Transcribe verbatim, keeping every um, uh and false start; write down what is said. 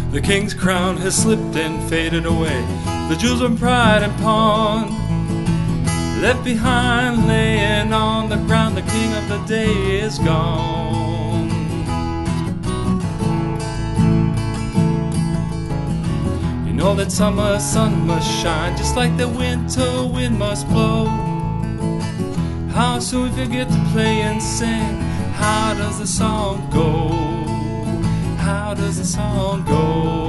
The king's crown has slipped and faded away. The jewels of pride and pawn left behind, laying on the ground. The king of the day is gone. You know that summer sun must shine, just like the winter wind must blow. How soon we forget to play and sing. How does the song go? How does the song go?